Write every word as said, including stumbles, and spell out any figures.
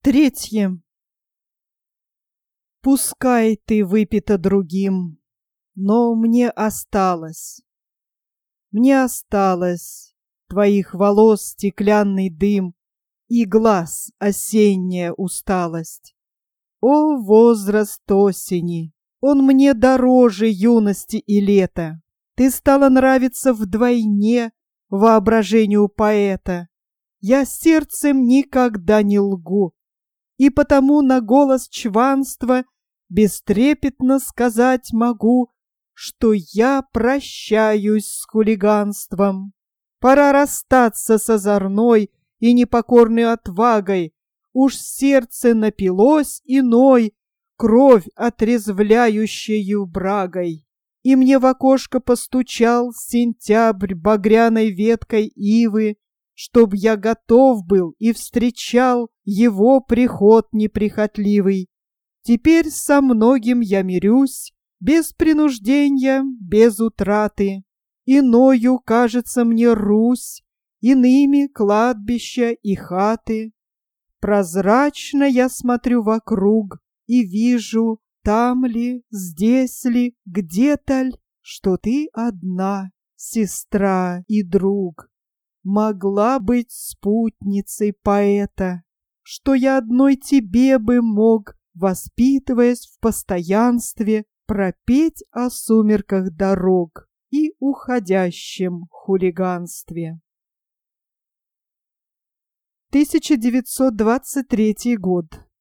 Третье. Пускай ты выпита другим, но мне осталось, мне осталось твоих волос стеклянный дым и глаз осенняя усталость. О, возраст осени! Он мне дороже юности и лета. Ты стала нравиться вдвойне воображению поэта. Я сердцем никогда не лгу, и потому на голос чванства бестрепетно сказать могу, что я прощаюсь с хулиганством. Пора расстаться с озорной и непокорной отвагой. Уж сердце напилось иной, кровь отрезвляющею брагой. И мне в окошко постучал сентябрь багряной веткой ивы, чтоб я готов был и встречал его приход неприхотливый. Теперь со многим я мирюсь, без принуждения, без утраты. Иною кажется мне Русь, иными кладбища и хаты. Прозрачно я смотрю вокруг и вижу, там ли, здесь ли, где-то ль, что ты одна, сестра и друг. Могла быть спутницей поэта, что я одной тебе бы мог, воспитываясь в постоянстве, пропеть о сумерках дорог и уходящем хулиганстве. тысяча девятьсот двадцать третий год.